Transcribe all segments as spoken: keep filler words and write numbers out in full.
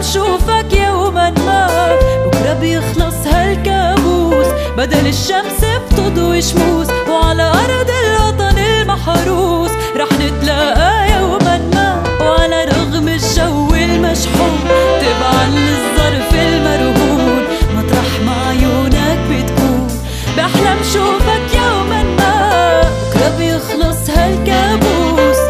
شوفك يوما ما. بكرة بيخلص هالكابوس، بدل الشمس بتضوي شموس، وعلى أرض الوطن المحروس رح نتلاقى يوما ما. وعلى رغم الجو المشحون تبعا للظرف المرهون، مطرح ما عيونك بتكون بحلم شوفك يوما ما. بكرة بيخلص هالكابوس،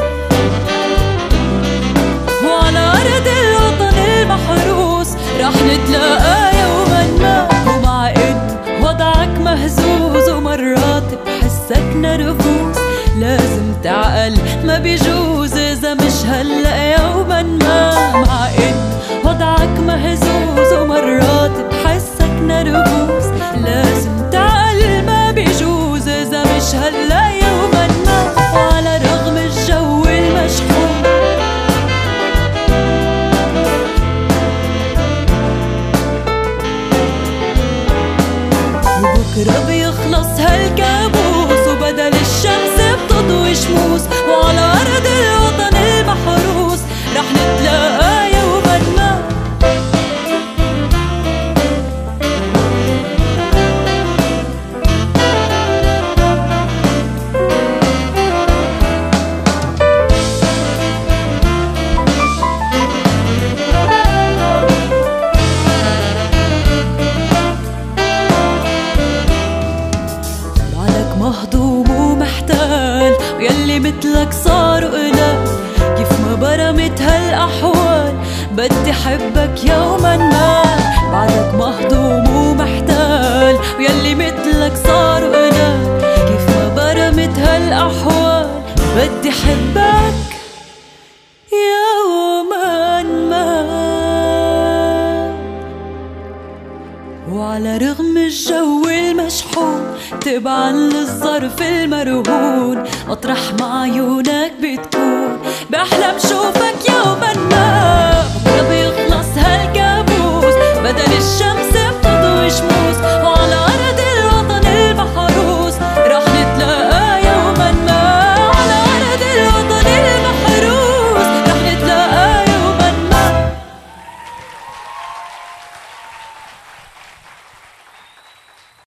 وعلى أرض الوطن المحروس رح نتلاقى يوما ما. ومع إن وضعك مهزوز ومرات بحسك نرفوز، لازم تعقل ما بيجوز إذا مش هلأ يوما ما. مع إن وضعك مهزوز ومرات بحسك نرفوز، لازم تعقل ما بيجوز إذا مش هلأ يوما ما. وعلى رغم الجو المشحون وبكرة بيخلص هالكابوس، وبدل الشمس بتضوي شموس، وعلى أرض الوطن المحروس رح نتلاقى يوما ما. مهضوم ومحتال، ويلي متلك صاروا قلال. كيف ما برمت هالأحوال بدي حبك يوما ما. بعدك مهضوم ومحتال، ويلي متلك صاروا قلال. كيف ما برمت هالأحوال بدي حبك يوما ما. وعلى رغم الجو المشحون تبعا للظرف المرهون، مطرح ما عيونك بتكون بحلم شوفك يوما